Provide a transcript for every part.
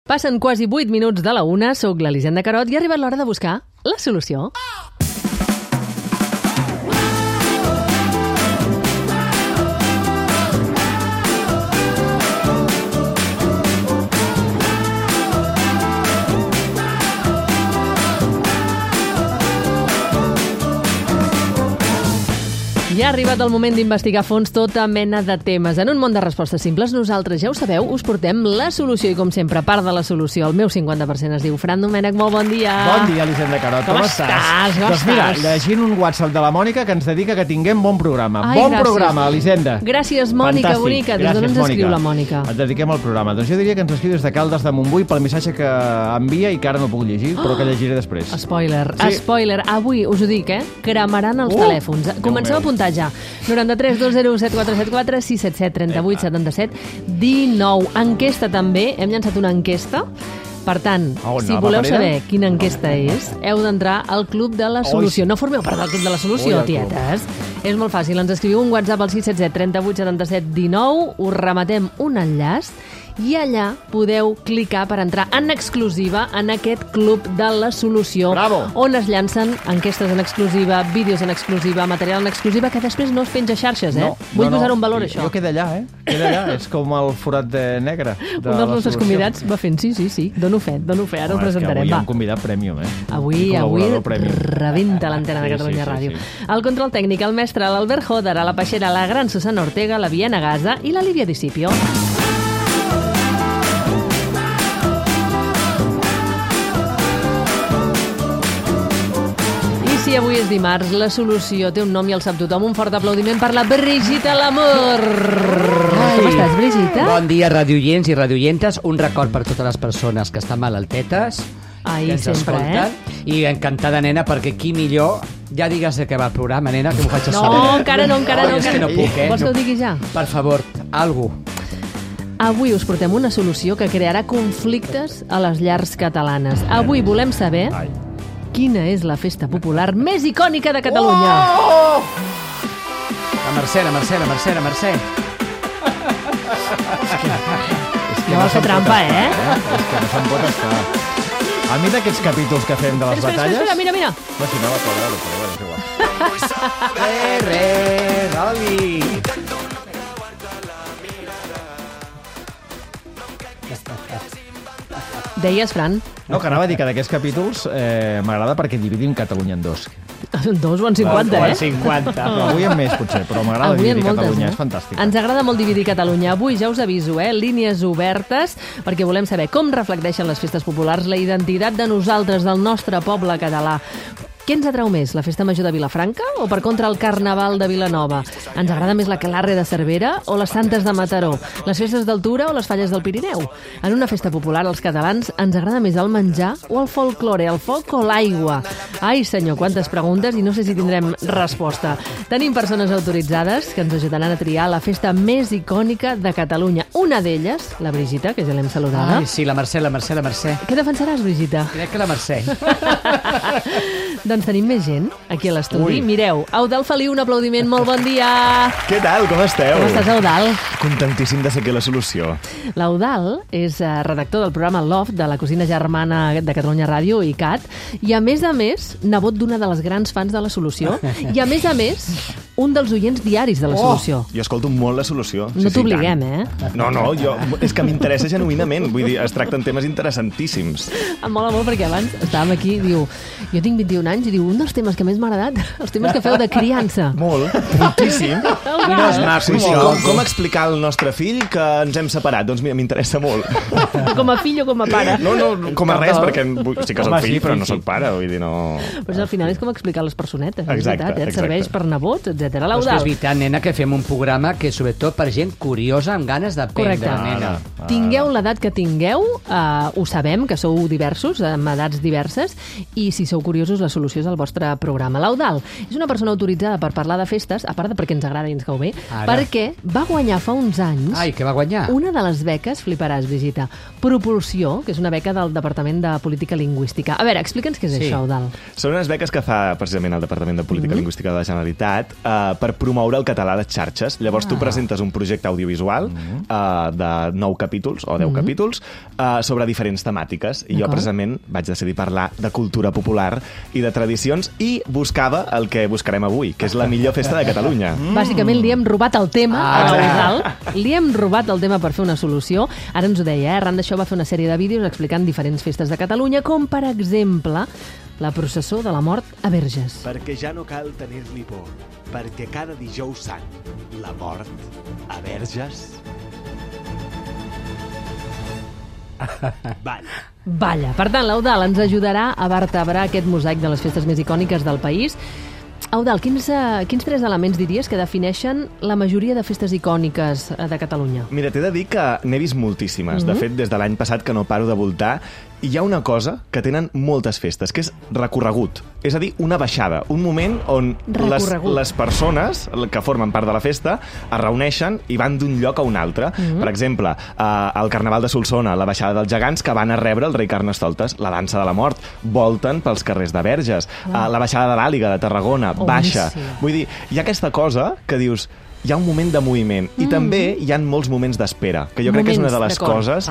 Passen quasi 8 minuts de la 1, soc l'Elisenda Carot i ha arribat l'hora de buscar la solució. Ja ha arribat el moment d'investigar a fons tota mena de temes. En un món de respostes simples, nosaltres, ja ho sabeu, us portem la solució i, com sempre, part de la solució. El meu 50% es diu Fran Domènech. Molt bon dia. Bon dia, Elisenda Carot. Com estàs? Doncs mira, llegint un WhatsApp de la Mònica que ens dedica que tinguem bon programa. Ai, bon gràcies. Programa, Elisenda. Gràcies, Mònica, Fantàstic. bonica. Des d'on ens escriu la Mònica? Et dediquem al programa. Doncs jo diria que ens escriu des de Caldes de Montbui pel missatge que envia i que ara no puc llegir, però que llegiré després. Spoiler, Sí. spoiler. Avui, us ho dic, cremaran els telèfons. Comenceu a apuntar ja. 93 201 7474 677 38 77 19. Enquesta també. Hem llançat una enquesta. Per tant, si voleu saber quina enquesta és, heu d'entrar al Club de la Solució. No formeu part del Club de la Solució, tietes. És molt fàcil. Ens escriviu un WhatsApp al 677 38 77 19. Us remetem un enllaç i allà podeu clicar per entrar en exclusiva en aquest Club de la Solució. Bravo! On es llancen enquestes en exclusiva, vídeos en exclusiva, material en exclusiva, que després no es penja a xarxes, No, Vull posar un valor, això. Jo queda allà, Queda allà. És com el forat negre de Un dels la nostres Solució. convidats va fent sí. Dono fe. Ara ho presentarem. Avui hi ha Va. un convidat premium, Avui col·laborador premium. rebenta l'antena de Catalunya Ràdio. El control tècnic, el mestre, l'Albert Joder, a la Peixera, la gran Susana Ortega, la Viena Gaza i la Lívia Discipio. I si avui és dimarts, la solució té un nom i el sap tothom. Un fort aplaudiment per la Brigitte Lamour. Com estàs, Brigitte? Bon dia, radioients i radioientes. Un record per totes les persones que estan malaltetes, Ai, que ens sempre, escolten. I encantada, nena, perquè qui millor... Ja digues de què va el programa, nena, que m'ho faig a No, saber. encara no. És que no puc, Vols que ho digui ja? Per favor, algú. Avui us portem una solució que crearà conflictes a les llars catalanes. Avui volem saber quina és la festa popular més icònica de Catalunya. La Mercè. No vols fer trampa, És que no se'n pot estar. A mi d'aquests capítols que fem de les batalles... Espera, mira. No, si no va quadrar-ho, però bueno, és igual. Roli. Deies, Fran? No, que anava a dir que d'aquests capítols m'agrada perquè dividim Catalunya en dos. 2 o en 50, 50. Però avui en més, potser, però m'agrada Avui en dividir moltes, Catalunya, és fantàstic. Ens agrada molt dividir Catalunya. Avui ja us aviso, línies obertes, perquè volem saber com reflecteixen les festes populars la identitat de nosaltres, del nostre poble català. Què ens atrau més, la Festa Major de Vilafranca o, per contra, el Carnaval de Vilanova? Ens agrada més la Aquelarre de Cervera o les Santes de Mataró? Les festes d'Altura o les Falles del Pirineu? En una festa popular, als catalans, ens agrada més el menjar o el folklore, el foc o l'aigua? Ai, senyor, quantes preguntes i no sé si tindrem resposta. Tenim persones autoritzades que ens ajudaran a triar la festa més icònica de Catalunya. Una d'elles, la Brigitte, que ja l'hem saludada. Ai, sí, la Mercè. Què defensaràs, Brigitte? Crec que la Mercè. Doncs tenim més gent aquí a l'estudi. Mireu, Eudald Feliu, un aplaudiment, molt bon dia. Què tal, com esteu? Com estàs, Eudald? Contentíssim de ser aquí a la solució. L'Eudald és redactor del programa Loft de la cosina germana de Catalunya Ràdio, ICAT, i a més, nebot d'una de les grans fans de la solució, i a més, un dels oients diaris de la solució. Jo escolto molt la solució. No t'obliguem, No, és que m'interessa genuïnament. Vull dir, es tracten temes interessantíssims. Em mola molt perquè abans estàvem aquí, diu, jo tinc 21 anys, i diu, un dels temes que més m'ha agradat, els temes que feu de criança. Molt, moltíssim. I no és maco, Sí, això. com explicar al nostre fill que ens hem separat? Doncs mira, m'interessa molt. Com a fill o com a pare? No, com a res, perquè sí que soc Home, fill, sí, però sí, no soc pare, vull dir, no... Però al final és com explicar les personetes, és Exacte, veritat, et exacte. serveix per nebots, etc. Però és que és L'Eudald, veritat, nena, que fem un programa que és sobretot per gent curiosa amb ganes d'aprendre, Correcte. nena. tingueu l'edat que tingueu, ho sabem, que sou diversos, amb edats diverses, i si sou curiosos, la solució solució és el vostre programa. L'Eudald és una persona autoritzada per parlar de festes, a part de perquè ens agrada i ens cau bé, perquè va guanyar fa uns anys... Ai, què va guanyar? Una de les beques, fliparàs, Brigitte, Propulsió, que és una beca del Departament de Política Lingüística. A veure, explica'ns què és això, Eudald. Són unes beques que fa precisament el Departament de Política Lingüística de la Generalitat per promoure el català a les xarxes. Llavors tu presentes un projecte audiovisual de 9 capítols o 10 capítols sobre diferents temàtiques. I jo precisament vaig decidir parlar de cultura popular i de tradicions i buscava el que buscarem avui, que és la millor festa de Catalunya. Bàsicament li hem robat el tema a l'Eudald. Li hem robat el tema per fer una solució. Ara ens ho deia, arran d'això va fer una sèrie de vídeos explicant diferents festes de Catalunya, com per exemple la processó de la mort a Verges. Perquè ja no cal tenir-li por, perquè cada dijous sant, la mort a Verges... Balla. Per tant, l'Eudald ens ajudarà a vertebrar aquest mosaic de les festes més icòniques del país. Eudald, quins 3 elements diries que defineixen la majoria de festes icòniques de Catalunya? Mira, t'he de dir que n'he vist moltíssimes. De fet, des de l'any passat que no paro de voltar. I hi ha una cosa que tenen moltes festes, que és recorregut. És a dir, una baixada, un moment on les persones que formen part de la festa es reuneixen i van d'un lloc a un altre. Per exemple, al Carnaval de Solsona, la baixada dels gegants que van a rebre el rei Carnestoltes, la dansa de la mort, volten pels carrers de Verges, la baixada de l'Àliga de Tarragona, baixa. Vull dir, hi ha aquesta cosa que dius... Hi ha un moment de moviment i també hi ha molts moments d'espera, que jo crec que és una de les coses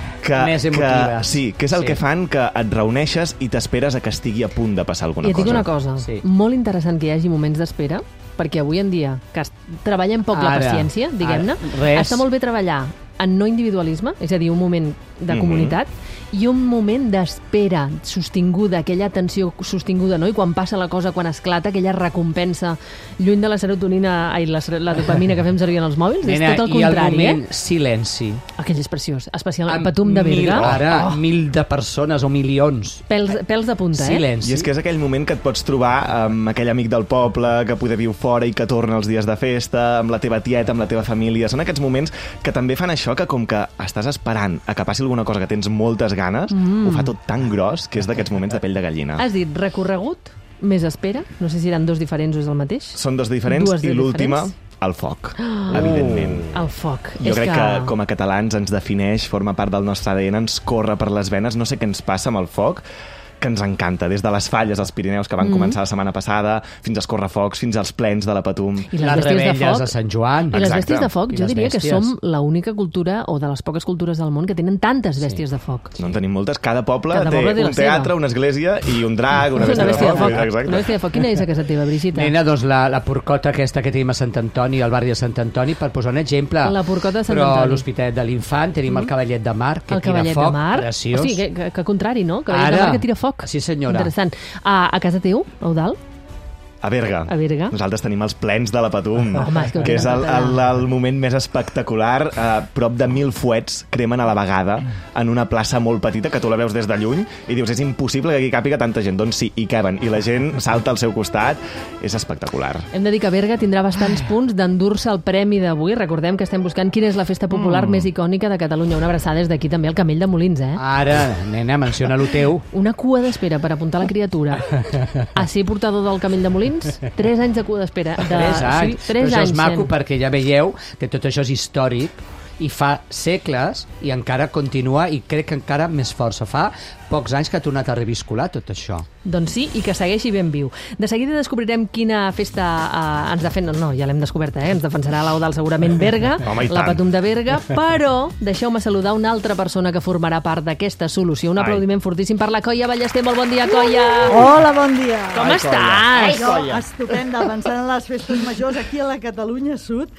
més emotives. que és el que fan que et reuneixes i t'esperes a que estigui a punt de passar alguna cosa. I et dic una cosa, molt interessant que hi hagi moments d'espera, perquè avui en dia, que treballem poc la paciència, diguem-ne, està molt bé treballar en no individualisme, és a dir, un moment de comunitat, i un moment d'espera sostinguda, aquella atenció sostinguda, no? I quan passa la cosa, quan esclata, aquella recompensa lluny de la serotonina, la dopamina que fem servir en els mòbils, és tot el contrari. I el moment silenci. Aquell és preciós, especialment el Patum de Berga. Ara, 1.000 de persones o milions. Pèls de punta, Silenci. I és que és aquell moment que et pots trobar amb aquell amic del poble que poder viu fora i que torna els dies de festa, amb la teva tieta, amb la teva família. Són aquests moments que també fan això que com que estàs esperant a que passi alguna cosa que tens moltes ganes, ho fa tot tan gros que és d'aquests moments de pell de gallina. Has dit recorregut, més espera. No sé si eren 2 diferents o és el mateix. Són 2 diferents i l'última, el foc, evidentment. El foc. Jo crec que com a catalans ens defineix, forma part del nostre ADN, ens corre per les venes, no sé què ens passa amb el foc, que ens encanta, des de les falles als Pirineus que van començar la setmana passada, fins als correfocs, fins als plens de la Patum. I les rebelles de Sant Joan. I les bèsties de foc, jo diria que som l'única cultura, o de les poques cultures del món, que tenen tantes bèsties de foc. No en tenim moltes. Cada poble té un teatre, una església i un drac, una bèstia de foc. Una bèstia de foc. Quina és a casa teva, Brigitte? Nena, doncs la porcota aquesta que tenim a Sant Antoni, al barri de Sant Antoni, per posar un exemple. La porcota de Sant Antoni. Però a l'Hospitalet de l'Infant tenim el cavallet de mar, que tira foc, preciós. O sigui, que contrari, no? Cavallet de mar que tira foc. Sí, senyora. Interessant. A casa teu, Eudald? A Berga. A Berga. Nosaltres tenim els plens de la Patum, home, que és el moment més espectacular. Prop de 1.000 fuets cremen a la vegada en una plaça molt petita, que tu la veus des de lluny i dius, és impossible que aquí càpiga tanta gent. Doncs sí, hi caben. I la gent salta al seu costat. És espectacular. Hem de dir que Berga tindrà bastants punts d'endur-se el premi d'avui. Recordem que estem buscant quina és la festa popular més icònica de Catalunya. Una abraçada des d'aquí també al Camell de Molins, eh? Ara, nena, menciona-lo teu. Una cua d'espera per apuntar la criatura. Així portador del Camell de Molins, 3 anys de cua d'espera. 3 anys. Sí, 3 anys. Però això és maco sent. perquè ja veieu que tot això és històric i fa segles i encara continua i crec que encara més força. Fa pocs anys que ha tornat a reviscolar tot això. Doncs sí, i que segueixi ben viu. De seguida descobrirem quina festa ens defensa. No, ja l'hem descoberta, ens defensarà l'Eudald segurament Berga, la Patum de Berga, però deixeu-me saludar una altra persona que formarà part d'aquesta solució. Un aplaudiment fortíssim per la Coia Ballester. Molt bon dia, Coia! Hola, bon dia! Com estàs? Jo, estupenda, pensant en les festes majors aquí a la Catalunya Sud.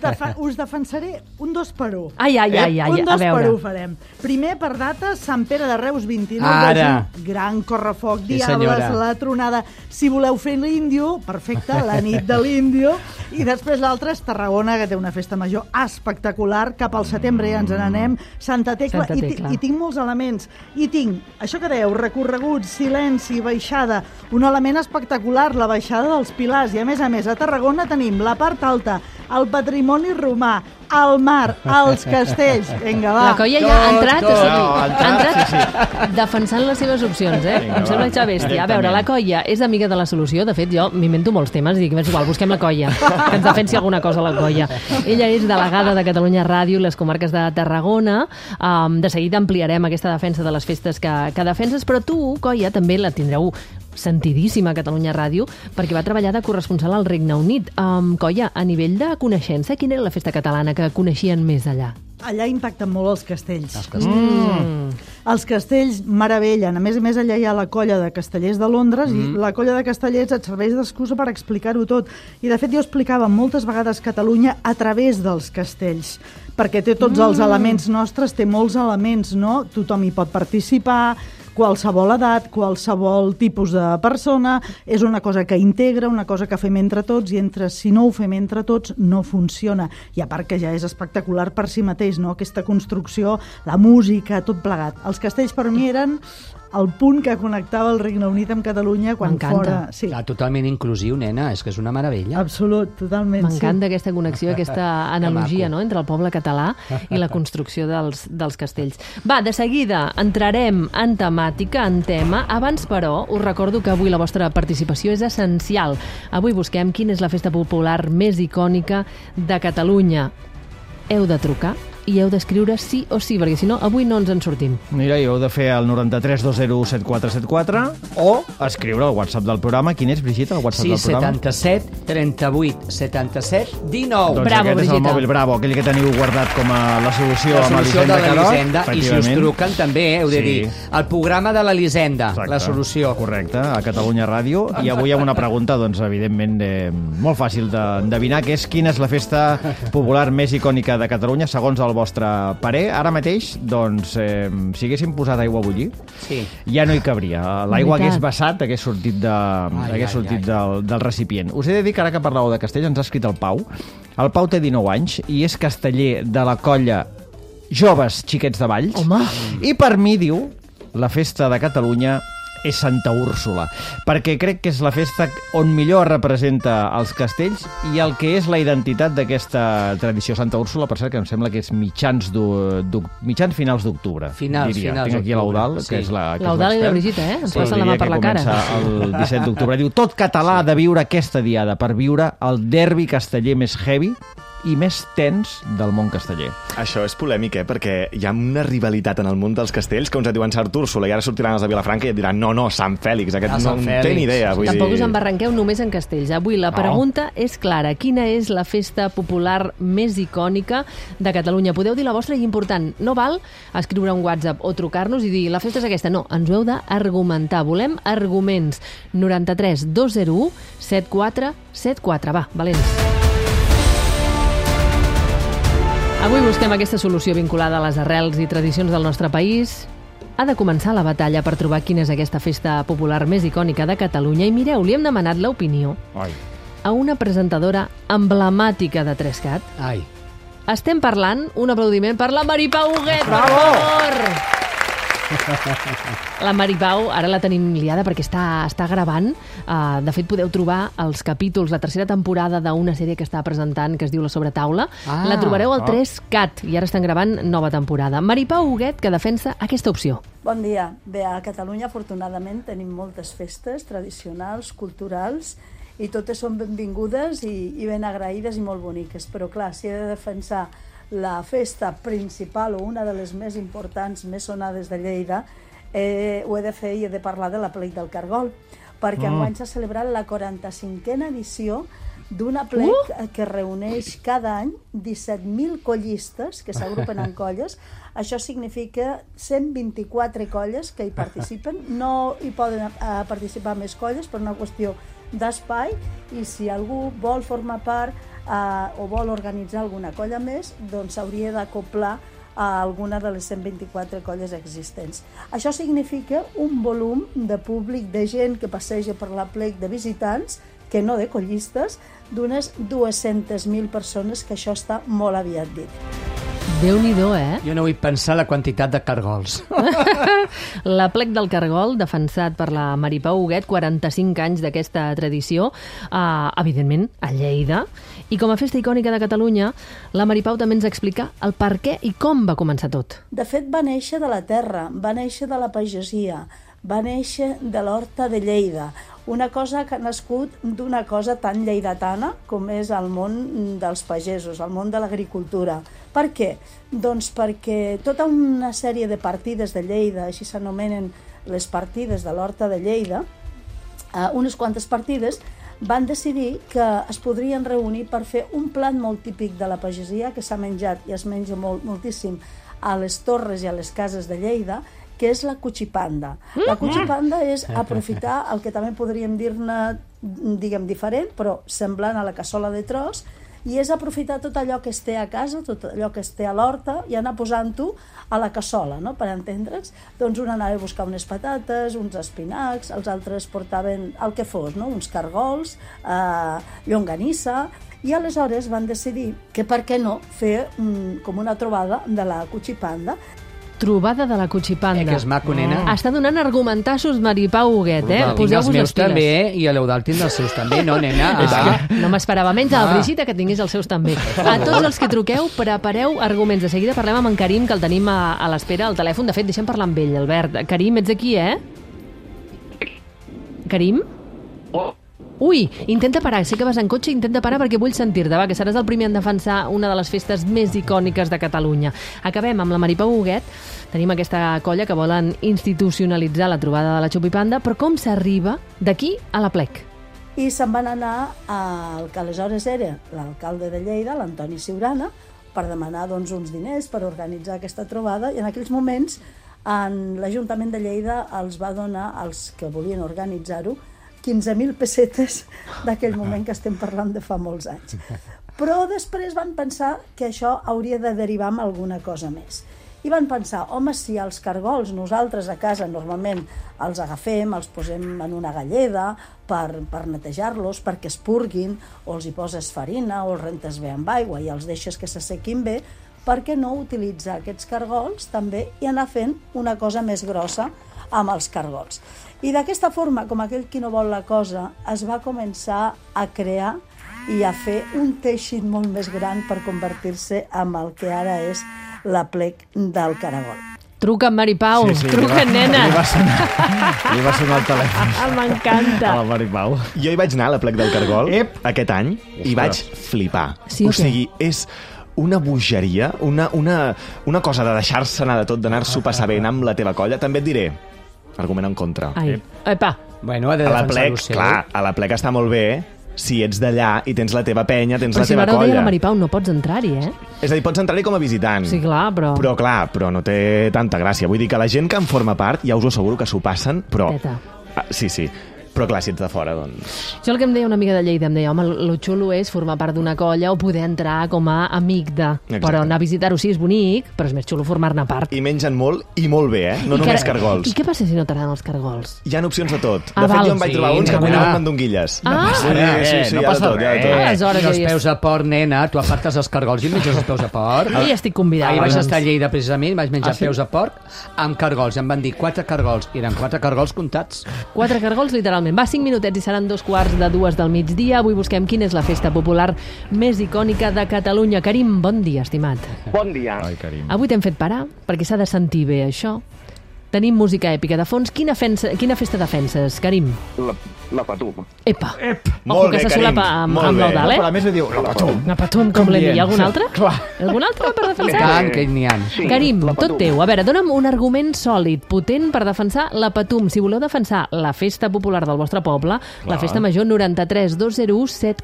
Us defensaré un 2 per 1. Ai, un 2 a veure. per 1 farem. Primer, per data, Sant Pere de Reus, 29 Ara. de juny, gran correfoc, diables, la tronada. Si voleu fer l'índio, perfecte, la nit de l'índio. I després l'altre és Tarragona, que té una festa major espectacular. Cap al setembre ja ens n'anem. Santa Tecla. I tinc molts elements. I tinc, això que dèieu, recorregut, silenci, baixada. Un element espectacular, la baixada dels Pilars. I a més, a Tarragona tenim la part alta, el patrimoni romà, el mar, els castells. Vinga, va. La Coia ja ha entrat, ha entrat defensant les seves opcions, em sembla eixar bèstia. A veure, la Colla és amiga de la solució. De fet, jo m'invento molts temes i dic, és igual, busquem la Colla, que ens defensi alguna cosa la Colla. Ella és delegada de Catalunya Ràdio i les comarques de Tarragona. De seguida ampliarem aquesta defensa de les festes que defenses, però tu, Colla, també la tindreu sentidíssima a Catalunya Ràdio, perquè va treballar de corresponsal al Regne Unit. Colla, a nivell de coneixença, quina era la festa catalana que coneixien més allà? Allà impacten molt els castells. Els castells meravellen. A més, allà hi ha la Colla de Castellers de Londres i la Colla de Castellers et serveix d'excusa per explicar-ho tot. I, de fet, jo explicava moltes vegades Catalunya a través dels castells, perquè té tots els elements nostres, té molts elements, no? Tothom hi pot participar, qualsevol edat, qualsevol tipus de persona, és una cosa que integra, una cosa que fem entre tots, i si no ho fem entre tots, no funciona. I a part que ja és espectacular per si mateix, no? Aquesta construcció, la música, tot plegat. Els castells per mi eren el punt que connectava el Regne Unit amb Catalunya quan fora... Sí. Totalment inclusiu, nena, és que és una meravella. Absolut, totalment. M'encanta aquesta connexió, aquesta analogia, no?, entre el poble català i la construcció dels castells. Va, de seguida entrarem en temàtica, en tema. Abans, però, us recordo que avui la vostra participació és essencial. Avui busquem quina és la festa popular més icònica de Catalunya. Heu de trucar i heu d'escriure sí o sí, perquè si no, avui no ens en sortim. Mira, i heu de fer el 93 20 7474 o escriure al WhatsApp del programa. Quin és, Brigitte, el WhatsApp del programa? 77 38 77 19. Doncs bravo, aquest Brigitte. És el mòbil Bravo, aquell que teniu guardat com a la solució amb de Carot. I si us truquen també, heu de dir el programa de l'Elisenda, exacte, la solució. Correcte, a Catalunya Ràdio. I avui amb una pregunta, doncs, evidentment, molt fàcil d'endevinar, que és quina és la festa popular més icònica de Catalunya, segons el vostre parer. Ara mateix, doncs, si haguéssim posat aigua a bullir, ja no hi cabria. L'aigua hagués vessat, hagués sortit del recipient. Us he de dir que ara que parlàveu de castell, ens ha escrit el Pau. El Pau té 19 anys i és casteller de la colla Joves Xiquets de Valls. Home! I per mi, diu, la festa de Catalunya és Santa Úrsula, perquè crec que és la festa on millor representa els castells i el que és la identitat d'aquesta tradició. Santa Úrsula, per cert, que em sembla que és mitjans finals d'octubre. Finals Tinc aquí l'Eudal, que és l'Eudal i la Brigitte, ens passen la mà per la cara. El 17 d'octubre. Diu, tot català ha de viure aquesta diada per viure el derbi casteller més heavy i més tens del món casteller. Això és polèmic, perquè hi ha una rivalitat en el món dels castells que uns et diuen Sant Úrsula i ara sortiran els de Vilafranca i et diran no, Sant Fèlix, aquest no en té ni idea. Tampoc us embarranqueu només en castells. Avui la pregunta és clara. Quina és la festa popular més icònica de Catalunya? Podeu dir la vostra i important. No val escriure un WhatsApp o trucar-nos i dir la festa és aquesta. No, ens ho heu d'argumentar. Volem arguments. 93 201 7474. Va, valents. Avui busquem aquesta solució vinculada a les arrels i tradicions del nostre país. Ha de començar la batalla per trobar quina és aquesta festa popular més icònica de Catalunya. I mireu, li hem demanat l'opinió a una presentadora emblemàtica de 3CAT. Estem parlant, un aplaudiment per la Maripau Huguet, per favor! La Maripau, ara la tenim liada perquè està gravant. De fet, podeu trobar els capítols, la tercera temporada d'una sèrie que està presentant, que es diu La Sobretaula. La trobareu al 3CAT i ara estan gravant nova temporada. Maripau Huguet, que defensa aquesta opció. Bon dia. Bé, a Catalunya, afortunadament, tenim moltes festes tradicionals, culturals, i totes són benvingudes i ben agraïdes i molt boniques. Però, clar, si he de defensar la festa principal o una de les més importants, més sonades de Lleida, ho he de fer i he de parlar de l'Aplec del Cargol, perquè enguany s'ha celebrat la 45a edició d'un aplec que reuneix cada any 17.000 collistes que s'agrupen en colles. Això significa 124 colles que hi participen. No hi poden participar més colles per una qüestió d'espai, i si algú vol formar part o vol organitzar alguna colla més, doncs s'hauria d'acoplar a alguna de les 124 colles existents. Això significa un volum de públic, de gent que passeja per l'Aplec, de visitants, que no de collistes, d'unes 200.000 persones, que això està molt aviat dit. Déu-n'hi-do, eh? Jo no vull pensar la quantitat de cargols. L'Aplec del Cargol, defensat per la Maripau Huguet, 45 anys d'aquesta tradició, evidentment, a Lleida. I com a festa icònica de Catalunya, la Maripau també ens explica el per què i com va començar tot. De fet, va néixer de la terra, va néixer de la pagesia, va néixer de l'horta de Lleida, una cosa que ha nascut d'una cosa tan lleidatana com és el món dels pagesos, el món de l'agricultura. Per què? Doncs perquè tota una sèrie de partides de Lleida, així s'anomenen les partides de l'horta de Lleida, unes quantes partides, van decidir que es podrien reunir per fer un plat molt típic de la pagesia que s'ha menjat i es menja moltíssim a les torres i a les cases de Lleida, que és la cuchipanda. La cuchipanda és aprofitar el que també podríem dir-ne, diguem, diferent, però semblant a la cassola de tros, i és aprofitar tot allò que es té a casa, tot allò que es té a l'horta, i anar posant-ho a la cassola, no?, per entendre'ns. Doncs un anava a buscar unes patates, uns espinacs, els altres portaven el que fos, no?, uns cargols, llonganissa, i aleshores van decidir que per què no fer com una trobada de la cuchipanda. Trobada de la cuchipanda. Que és maco, nena. Està donant argumentassos Maripau Huguet, eh? Tinc els meus també, i l'Eudald tindrà els seus també, no, nena? No m'esperava menys a la Brigitte que tingués els seus també. A tots els que truqueu, prepareu arguments. De seguida parlem amb en Karim, que el tenim a l'espera al telèfon. De fet, deixem parlar amb ell, Albert. Karim, ets aquí, eh? Karim? Ui, intenta parar, sé que vas en cotxe, intenta parar perquè vull sentir-te, va, que seràs el primer en defensar una de les festes més icòniques de Catalunya. Acabem amb la Maripau Huguet, tenim aquesta colla que volen institucionalitzar la trobada de la Xupipanda, però com s'arriba d'aquí a l'Aplec? I se'n van anar al que aleshores era l'alcalde de Lleida, l'Antoni Siurana, per demanar doncs, uns diners per organitzar aquesta trobada, i en aquells moments l'Ajuntament de Lleida els va donar, als que volien organitzar-ho, 15.000 pessetes d'aquell moment, que estem parlant de fa molts anys. Però després van pensar que això hauria de derivar en alguna cosa més. I van pensar, home, si els cargols nosaltres a casa normalment els agafem, els posem en una galleda per netejar-los, perquè es purguin, o els hi poses farina, o els rentes bé amb aigua i els deixes que s'assequin bé, per què no utilitzar aquests cargols també i anar fent una cosa més grossa amb els cargols? I d'aquesta forma, com aquell qui no vol la cosa, es va començar a crear i a fer un teixit molt més gran per convertir-se en el que ara és l'Aplec del Caragol. Truca, Maripau, truca, nena. Li va sonar el telèfon. M'encanta. A la Maripau. Jo hi vaig anar a l'Aplec del Cargol aquest any i vaig flipar. Sí, o sigui, és una bogeria, una cosa de deixar-se anar de tot, d'anar-s'ho passar bé amb la teva colla. També et diré, argument en contra. Ai, epa. Bueno, ha de defensar-ho seu. Clar, a l'Aplec està molt bé si ets d'allà i tens la teva penya, tens però la teva colla. Però si deia la Maripau, no pots entrar-hi, eh? És a dir, pots entrar-hi com a visitant. Sí, clar, però... Però no té tanta gràcia. Vull dir que la gent que en forma part, ja us ho asseguro que s'ho passen, però... Sí. Però clar, si ets de fora, doncs... Això el que em deia una amiga de Lleida, em deia, home, lo xulo és formar part d'una colla o poder entrar com a amic de... Exacte. Però anar a visitar-ho sí és bonic, però és més xulo formar-ne part. I mengen molt i molt bé, eh? No només cargols. I què passa si no t'agraden els cargols? Hi ha opcions de tot. De fet, jo em vaig trobar uns que cuinaven mandonguilles. Sí, no passa res. Aleshores, els peus a porc, nena, tu apartes els cargols i menges els peus a porc. Jo ja estic convidada. Ahir vaig estar a Lleida, precisament, vaig menjar peus a porc amb cargols. Em van dir 4 cargols. Eren 4 cargols comptats. 4 cargols, literalment. Va, 5 minutets i seran 2:15 del migdia. Avui busquem quina és la festa popular més icònica de Catalunya. Karim, bon dia, estimat. Bon dia. Ai, Karim. Avui t'hem fet parar, perquè s'ha de sentir bé això. Tenim música èpica de fons. Quina festa defenses, Karim? La Patum. Epa. Molt bé, que se Karim. solapa amb Molt bé. l'Eudald, Però a més li diu, la Patum. La Patum, com l'he dit. Hi ha algun altre? Clar. Algun altre per defensar? Tant, que n'hi ha. Sí, Karim, la Patum. tot teu. A veure, dona'm un argument sòlid, potent per defensar la Patum. Si voleu defensar la festa popular del vostre poble, la festa major 93 201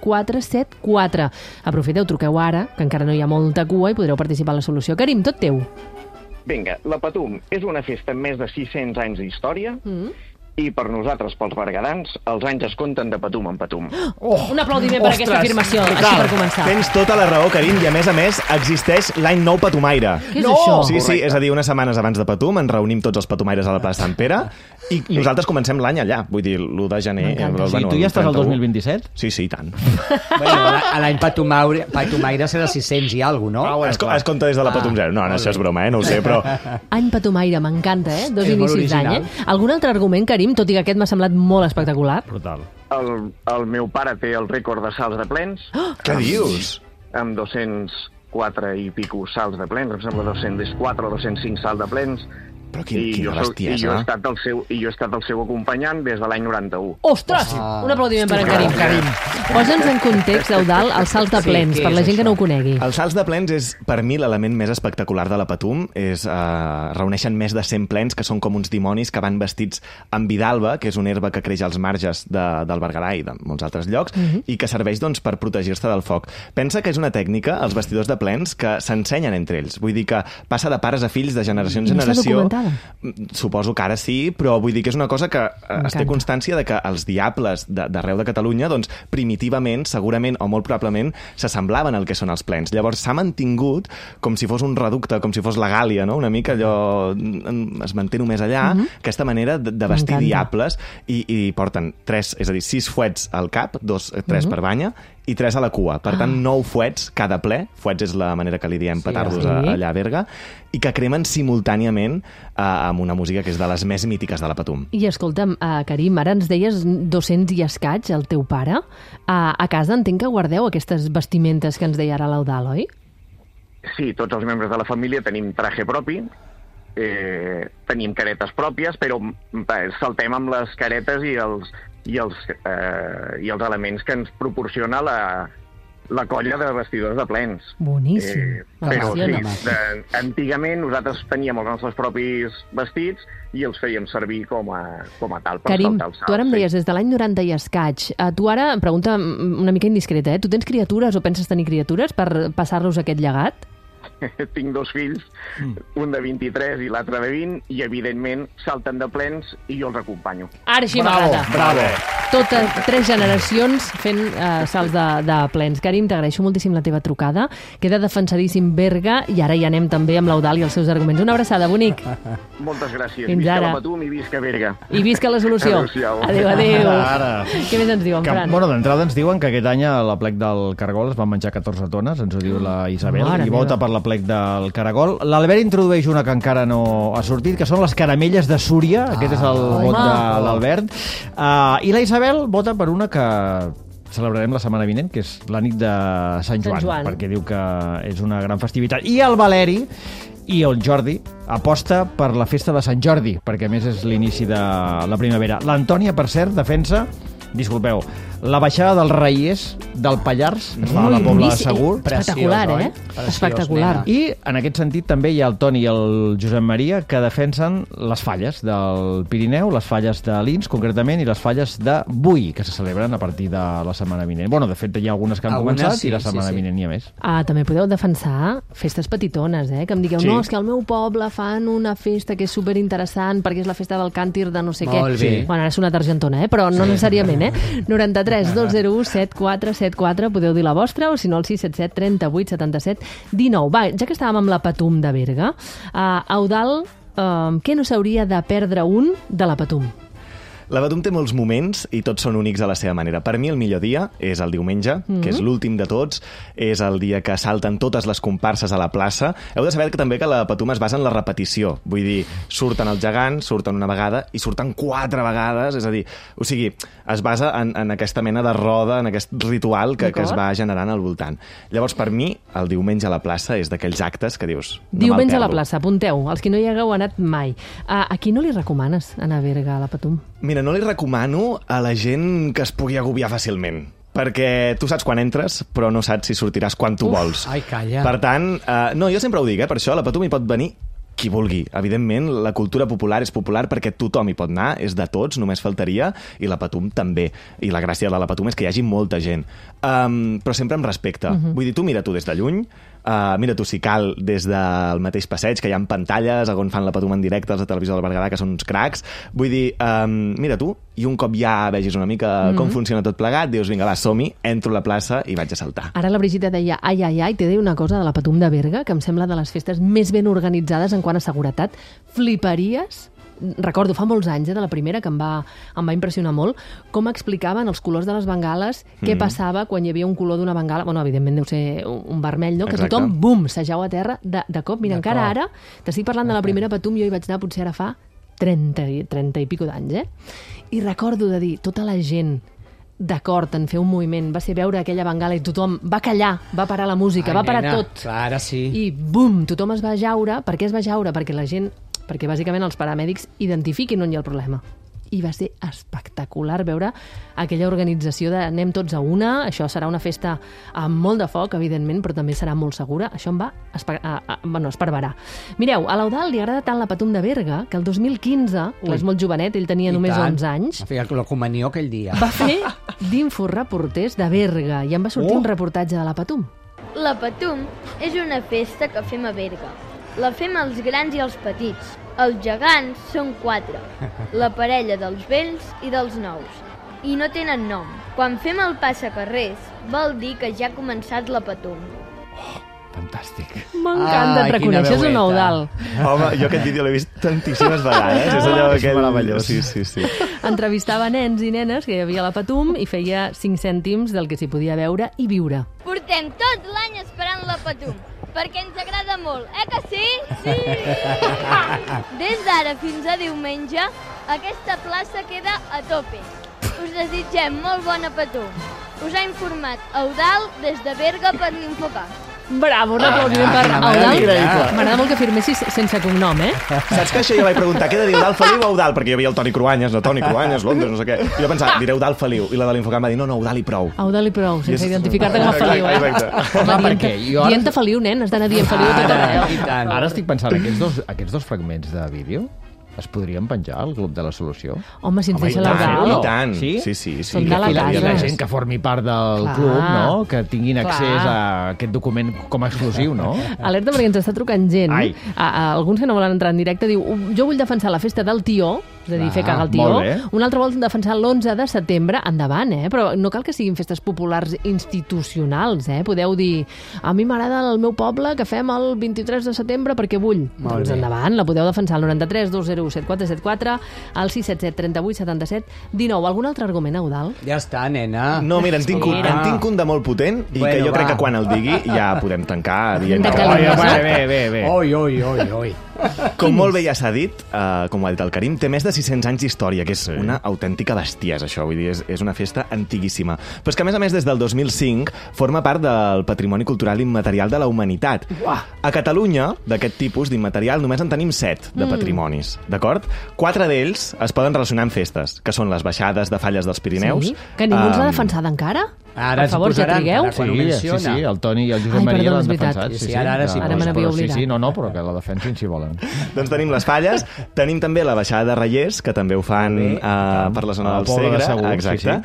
7474. Aprofiteu, truqueu ara, que encara no hi ha molta cua i podreu participar en la solució. Karim, tot teu. Vinga, la Patum és una festa amb més de 600 anys d'història I per nosaltres, pels berguedans, els anys es compten de patum en patum. Un aplaudiment per aquesta afirmació, així per començar. Tens tota la raó, Carim, i a més, existeix l'any nou patumaire. Què és això? Sí, és a dir, unes setmanes abans de Patum ens reunim tots els patumaires a la plaça Sant Pere i nosaltres comencem l'any allà, vull dir, l'1 de gener. Sí, tu ja estàs al 2027? Sí, i tant. L'any patumaire serà 600 i alguna cosa, no? Es compta des de la Patum 0. No, això és broma, no ho sé, però... Any patumaire, m'encanta, Dos inicis d'any, Algun altre argument, Carim, tot i que aquest m'ha semblat molt espectacular? Brutal. El meu pare té el rècord de salts de plens. Què dius? Amb 204 i pico salts de plens, em sembla 204 o 205 salts de plens. Però quina bestiesa. I jo he estat el seu acompanyant des de l'any 91. Ostres! Un aplaudiment per en Carim. Posa'ns en context, Eudald, els salts de plens, per la gent que no ho conegui. Els salts de plens és, per mi, l'element més espectacular de la Patum. Reuneixen més de 100 plens, que són com uns dimonis que van vestits amb vidalba, que és una herba que creix als marges del Berguedà i de molts altres llocs, i que serveix per protegir-se del foc. Pensa que és una tècnica, els vestidors de plens, que s'ensenyen entre ells. Vull dir que passa de pares a fills, de generació en generació. Suposo que ara sí, però vull dir que és una cosa que es té constància de que els diables d'arreu de Catalunya, doncs, primitivament, segurament o molt probablement, s'assemblaven al que són els plens. Llavors s'ha mantingut com si fos un reducte, com si fos la Gàlia, no? Una mica allò es manté només allà, aquesta manera de vestir diables, i porten 6 fuets al cap, 3 per banya, i 3 a la cua. Per tant, 9 fuets cada ple. Fuets és la manera que li diem petardos allà a Berga, i que cremen simultàniament amb una música que és de les més mítiques de la Patum. I escolta'm, Carim, ara ens deies 200 i escaig, el teu pare. A casa entenc que guardeu aquestes vestimentes que ens deia ara l'Eudald, oi? Sí, tots els membres de la família tenim traje propi, tenim caretes pròpies, però saltem amb les caretes i els elements que ens proporciona la colla de vestidors de plens. Boníssim. Però sí, antigament nosaltres teníem els nostres propis vestits i els fèiem servir com a tal per Carim, saltar el salt. tu ara em deies des de l'any 90 i escaig. Tu ara, em pregunta una mica indiscreta, tu tens criatures o penses tenir criatures per passar-los aquest llegat? Tinc 2 fills, un de 23 i l'altre de 20, i evidentment salten de plens i jo els acompanyo. Ara així m'agrada. Bravo. Totes 3 generacions fent salts de plens. Carim, t'agraeixo moltíssim la teva trucada. Queda defensadíssim Berga i ara ja anem també amb l'Eudald i els seus arguments. Una abraçada, bonic. Moltes gràcies. Fins visca ara. la Patum i visca Berga. I visca la solució. Adéu-siau. Adéu. Ara. Què més ens diuen, Fran? D'entrada ens diuen que aquest any a la plec del Caragol es van menjar 14 tones, ens ho diu la Isabel, Mare i vota per la plec del Caragol. L'Albert introdueix una que encara no ha sortit, que són les caramelles de Súria. Aquest és el vot de l'Albert. I la Isabel vota per una que celebrarem la setmana vinent, que és la nit de Sant Joan, perquè diu que és una gran festivitat. I el Valeri i el Jordi aposta per la festa de Sant Jordi, perquè a més és l'inici de la primavera. L'Antònia, per cert, defensa, disculpeu, la baixada dels Reiers del Pallars, es fa a la Pobla de Segur. Espectacular, Espectacular. I en aquest sentit també hi ha el Toni i el Josep Maria que defensen les falles del Pirineu, les falles de Lins, concretament, i les falles de Bui, que se celebren a partir de la setmana vinent. Bueno, de fet, hi ha algunes que han començat i la setmana vinent n'hi ha més. També podeu defensar festes petitones, que em digueu, no, és que al meu poble fan una festa que és superinteressant perquè és la festa del càntir de no sé què. Molt bé. Bueno, ara és una targentona, però no necessàriament, 93 201 7474, podeu dir la vostra, o si no el 677 38 77 19. Va, ja que estàvem amb la Patum de Berga, Eudald, què no s'hauria de perdre un de la Patum? La Patum té molts moments i tots són únics a la seva manera. Per mi el millor dia és el diumenge, que és l'últim de tots, és el dia que salten totes les comparses a la plaça. Heu de saber que també que la Patum es basa en la repetició. Vull dir, surten els gegants, surten una vegada i surten 4 vegades, és a dir, o sigui, es basa en aquesta mena de roda, en aquest ritual que es va generant al voltant. Llavors, per mi, el diumenge a la plaça és d'aquells actes que dius... Diumenge a la plaça, apunteu, els que no hi hagueu anat mai. A qui no li recomanes anar a Berga, a la Patum? Mira, no li recomano a la gent que es pugui agobiar fàcilment, perquè tu saps quan entres, però no saps si sortiràs quan tu vols. Ai, calla. Per tant, no, jo sempre ho dic, per això a la Patum hi pot venir qui vulgui. Evidentment, la cultura popular és popular perquè tothom hi pot anar, és de tots, només faltaria, i la Patum també. I la gràcia de la Patum és que hi hagi molta gent. Però sempre amb respecte. Vull dir, tu mira tu des de lluny, mira tu, si cal, des del mateix passeig, que hi ha pantalles on fan la Patum en directe, els de Televisió del Berguedà, que són uns cracs. Vull dir, mira tu, i un cop ja vegis una mica com funciona tot plegat, dius, vinga, va, som-hi, entro a la plaça i vaig a saltar. Ara la Brigitte deia, ai, t'he de dir una cosa de la Patum de Berga, que em sembla de les festes més ben organitzades en quant a seguretat. Fliparies. Recordo fa molts anys, de la primera, que em va impressionar molt, com explicaven els colors de les bengales, què passava quan hi havia un color d'una bengala, bueno, evidentment deu ser un vermell, no? Que tothom, bum, s'ajau a terra de cop. Mira, encara ara, t'estic parlant de la primera Patum, jo hi vaig anar potser ara fa 30 i pico d'anys, I recordo de dir, tota la gent d'acord en fer un moviment, va ser veure aquella bengala i tothom va callar, va parar la música, va parar tot. Ara sí. I bum, tothom es va jaure. Per què es va jaure? Perquè bàsicament els paramèdics identifiquin on hi ha el problema. I va ser espectacular veure aquella organització de anem tots a una, això serà una festa amb molt de foc, evidentment, però també serà molt segura. Això em va esparverar. Mireu, a l'Eudald li agrada tant la Patum de Berga que el 2015, és molt jovenet, ell tenia només 11 anys, va fer la comunió aquell dia. Va fer d'inforeporters de Berga i em va sortir un reportatge de la Patum. La Patum és una festa que fem a Berga. La fem els grans i els petits. Els gegants són 4, la parella dels vells i dels nous. I no tenen nom. Quan fem el passacarrers, vol dir que ja ha començat la Patum. Fantàstic. M'encanta, et reconeixes un Eudald. Home, jo aquest vídeo l'he vist tantíssimes vegades. És allò és meravellós. Sí. Entrevistava nens i nenes que hi havia a la Patum i feia 5 cèntims del que s'hi podia veure i viure. Portem tot l'any esperant la Patum, perquè ens agrada molt, que sí? Sí! Des d'ara fins a diumenge, aquesta plaça queda a tope. Us desitgem molt bona Patum. Us ha informat Eudald des de Berga per l'Infocast. Bravo, un aplaudiment per Eudald. M'agrada molt que firmessis sense cognom, Saps que això jo vaig preguntar, què he de dir, Eudald Feliu o Eudald? Perquè hi havia el Toni Cruanyes, Londres, no sé què. Jo pensava, diré Eudald Feliu, i la de l'Infocamp va dir, no, Eudald i prou. Eudald i prou, sense identificar-te com a Feliu, Home, perquè jo... Dient-te Feliu, nen, has d'anar dient Feliu tot arreu. Ara estic pensant, aquests dos fragments de vídeo es podrien penjar al Club de la Solució? Home, si ens deixa l'Eudald. I tant. Sí? Sí. Són de la casa. I la gent que formi part del club, no? Que tinguin accés a aquest document com a exclusiu, no? Alerta, perquè ens està trucant gent. Alguns que no volen entrar en directe diu, jo vull defensar la festa del tió, és a dir, fer cagar el tió. Un altre vol defensar l'11 de setembre, endavant, però no cal que siguin festes populars institucionals, Podeu dir, a mi m'agrada el meu poble que fem el 23 de setembre perquè vull. Doncs endavant, la podeu defensar al 93 201 7474, al 677 38 77 19. Algun altre argument, Eudald? Ja està, nena. No, mira, en tinc un de molt potent i que jo crec que quan el digui ja podem tancar dient... Bé. Oi. Com molt bé ja s'ha dit, com ho ha dit el Karim, té més de 600 anys d'història, que és una autèntica bestiesa, això. Vull dir, és una festa antiguíssima. Però és que, a més, des del 2005, forma part del patrimoni cultural immaterial de la humanitat. A Catalunya, d'aquest tipus d'immaterial, només en tenim 7 de patrimonis, d'acord? 4 d'ells es poden relacionar amb festes, que són les baixades de falles dels Pirineus. Sí? Que ningú ens l'ha defensat encara? Ara per favor, ja trigueu. Sí, el Toni i el Josep Maria l'han defensat. Ara me n'havia oblidat. Sí, no, però que la defensin si volen. Doncs tenim les falles, tenim també la baixada de Rallers, que també ho fan per la zona del Segre. Exacte.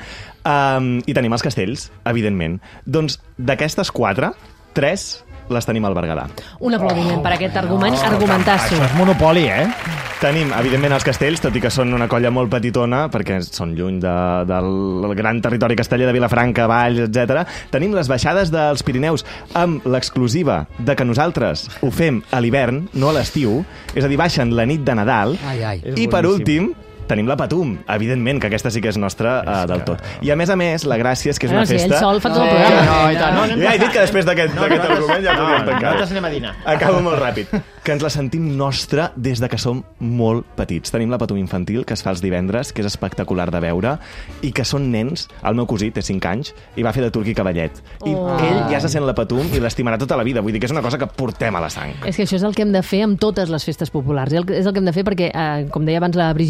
I tenim els castells, evidentment. Doncs d'aquestes 4, 3 les tenim al Berguedà. Un aplaudiment per aquest argumentasso. Això és monopoli, Tenim, evidentment, els castells, tot i que són una colla molt petitona, perquè són lluny del gran territori casteller de Vilafranca, Valls, etc. Tenim les baixades dels Pirineus, amb l'exclusiva de que nosaltres ho fem a l'hivern, no a l'estiu, és a dir, baixen la nit de Nadal, i per últim tenim la Patum, evidentment, que aquesta sí que és nostra del tot. I a més, la gràcia és que és una festa... Sí, ell sol fa tot el programa. Ja he dit que després d'aquest argument ja podíem tancar. Nosaltres anem a dinar. Acabo molt ràpid. Que ens la sentim nostra des de que som molt petits. Tenim la Patum infantil, que es fa els divendres, que és espectacular de veure, i que són nens. El meu cosí té 5 anys i va fer de turc i cavallet. I ell ja se sent la Patum i l'estimarà tota la vida. Vull dir que és una cosa que portem a la sang. És que això és el que hem de fer amb totes les festes populars. És el que hem de fer perquè, com deia abans la Brigitte, no es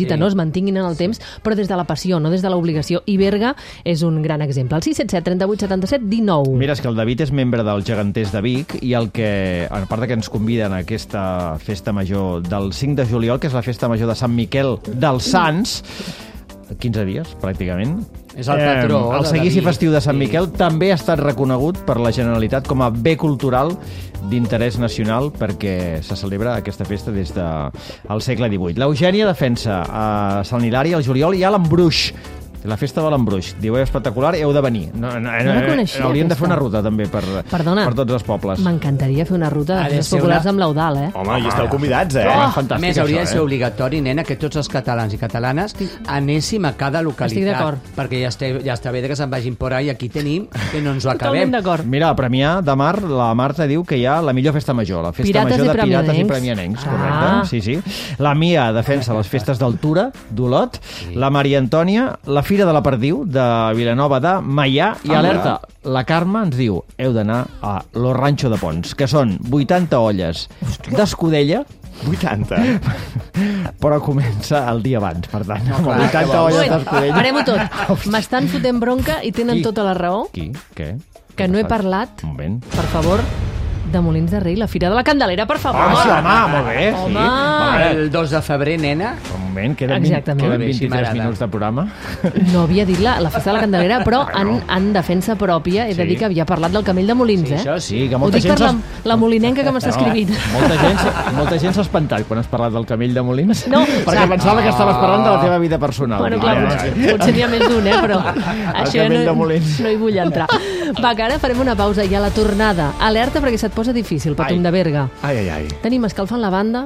mantinguin en el temps, però des de la passió, no des de l'obligació. I Berga és un gran exemple. El 677 38 77 19. Mira, és que el David és membre dels Geganters de Vic i el que, a part que ens conviden a aquesta festa major del 5 de juliol, que és la festa major de Sant Miquel dels Sants, 15 dies, pràcticament. És el patró. El seguici festiu de Sant Miquel també ha estat reconegut per la Generalitat com a bé cultural d'interès nacional perquè se celebra aquesta festa des del segle XVIII. L'Eugènia defensa a Sant Hilari al juliol i a l'Embruix. La festa de l'Embruix. Diu, espectacular, heu de venir. No la coneixia, hauríem de fer una ruta, també, per tots els pobles. M'encantaria fer una ruta de festes populars amb l'Eudal, Home, hi esteu convidats, A més, hauria de ser obligatori, nena, que tots els catalans i catalanes anéssim a cada localitat. Estic d'acord. Perquè ja està bé que se'n vagin por ahí, aquí tenim, que no ens ho acabem. Totalment d'acord. Mira, a Premià de Mar, la Marta diu que hi ha la millor festa major, la festa Pirates major de i pirates i premianencs, correcte. Sí. La Mia defensa les festes d'Altura, d'Olot, la Maria Antònia, la Fira de la Perdiu, de Vilanova de Meià, i alerta, la Carme ens diu, heu d'anar a Lo Rancho de Pons, que són 80 olles d'escudella, 80? però comença el dia abans, per tant, No, clar, 80 olles d'escudella. Parem-ho tot. M'estan fotent bronca i tenen tota la raó. Qui? Què? Que no he parlat, Un moment. per favor, de Molins de Rei, la Fira de la Candelera, per favor. Ah, sí, home, molt bé. Home. Sí. El 2 de febrer, nena. Un moment, queden Exactament. 23 minuts de programa. No havia dit la festa de la Candelera, però en defensa pròpia he de dir que havia parlat del Camell de Molins, Això sí, que Ho molta dic gent per la molinenca que m'està escrivint. Molta gent s'ha espantat quan has parlat del Camell de Molins, No, perquè pensava que estaves parlant de la teva vida personal. Bueno, clar, potser n'hi ha més d'un, però això Camell de Molins. no hi vull entrar. Va, que ara farem una pausa i a la tornada. Alerta perquè se't posa difícil, Patum de Berga. Ai. Tenim escalfant la banda,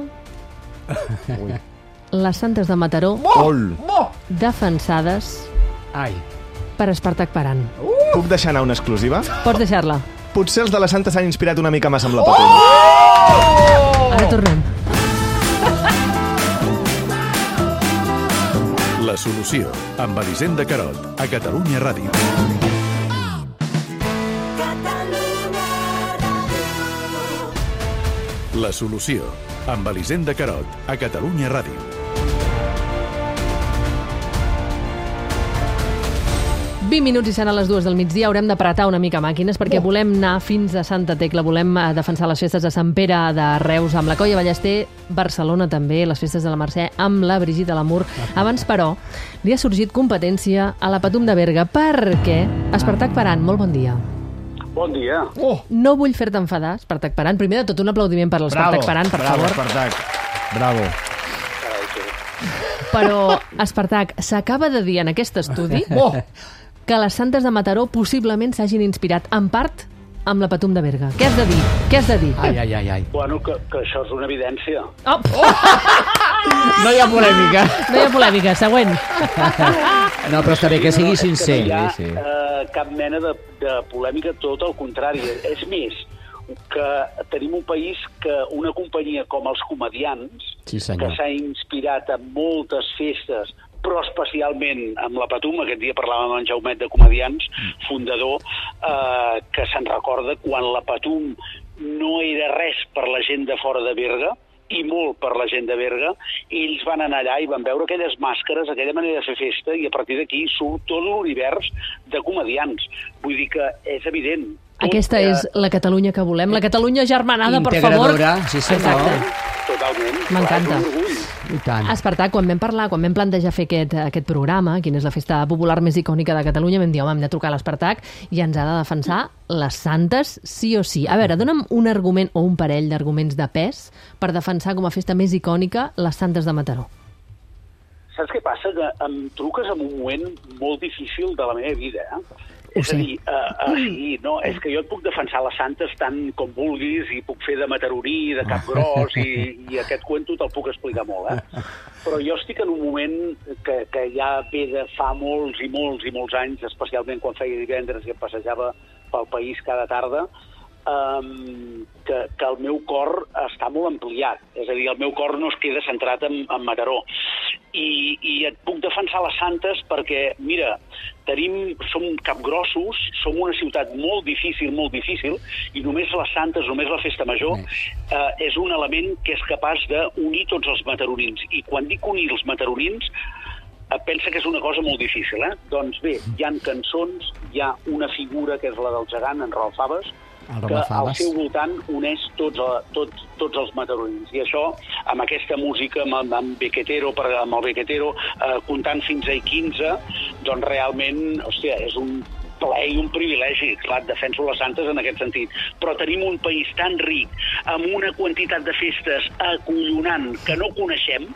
les Santes de Mataró, defensades Ai. per Espartac Paran. Puc deixar anar una exclusiva? Pots deixar-la. Potser els de la Santa s'han inspirat una mica massa amb la Patum. Ara tornem. La solució, amb Elisenda Carot, a Catalunya Ràdio. La solució, amb Elisenda Carot, a Catalunya Ràdio. Minuts i seran les 2 del migdia. Haurem d'apretar una mica màquines perquè volem anar fins a Santa Tecla, volem defensar les festes de Sant Pere de Reus amb la Colla Ballester, Barcelona també, les festes de la Mercè amb la Brigitte Lamour. Abans, però, li ha sorgit competència a la Patum de Berga perquè Espartac Paran, molt bon dia. Bon dia. No vull fer-te enfadar, Espartac Paran. Primer de tot, un aplaudiment per l'Espartac Paran, per favor. Bravo, Espartac. Bravo. Però, Espartac, s'acaba de dir en aquest estudi que les Santes de Mataró possiblement s'hagin inspirat, en part, amb la Patum de Berga. Què has de dir? Què has de dir? Ai. Bueno, que això és una evidència. Oh. No hi ha polèmica. No hi ha polèmica. Següent. No, però està bé que sigui sincer. No hi ha cap mena de polèmica, tot el contrari. És més, que tenim un país que una companyia com els Comediants, Sí, que senyor. s'ha inspirat en moltes festes, però especialment amb la Patum, aquest dia parlàvem amb en Jaumet de Comediants, fundador, que se'n recorda quan la Patum no era res per la gent de fora de Berga, i molt per la gent de Berga, ells van anar allà i van veure aquelles màscares, aquella manera de fer festa, i a partir d'aquí surt tot l'univers de Comediants. Vull dir que és evident. Aquesta és la Catalunya que volem, la Catalunya germanada, per favor. Integradora, sí senyor. Exacte. Totalment. M'encanta. És un orgull. I tant. Espartac, quan vam parlar, quan vam plantejar fer aquest programa, quina és la festa popular més icònica de Catalunya, vam dir, home, hem de trucar a l'Espartac i ens ha de defensar les Santes sí o sí. A veure, dona'm un argument o un parell d'arguments de pes per defensar com a festa més icònica les Santes de Mataró. Saps què passa? Que em truques en un moment molt difícil de la meva vida, Ho És sé. a dir, sí, no, és que jo et puc defensar les Santes tant com vulguis i puc fer de mataroní, de capgròs i aquest cuento te'l puc explicar molt, Però jo estic en un moment que ja ve de fa molts i molts i molts anys, especialment quan feia divendres i em passejava pel país cada tarda, que el meu cor està molt ampliat. És a dir, el meu cor no es queda centrat en Mataró. I et puc defensar les Santes perquè, mira, som capgrossos, som una ciutat molt difícil, i només les Santes, només la Festa Major, és un element que és capaç d'unir tots els mataronins. I quan dic unir els mataronins, pensa que és una cosa molt difícil, eh? Doncs bé, hi ha cançons, hi ha una figura que és la del gegant, en Raül Faves, que al seu voltant uneix tots els mataronins. I això, amb aquesta música, amb Bequetero, amb el Bequetero, comptant fins a 15, doncs realment, hòstia, és un plaer i un privilegi. Clar, defenso les santes en aquest sentit. Però tenim un país tan ric, amb una quantitat de festes acollonant que no coneixem,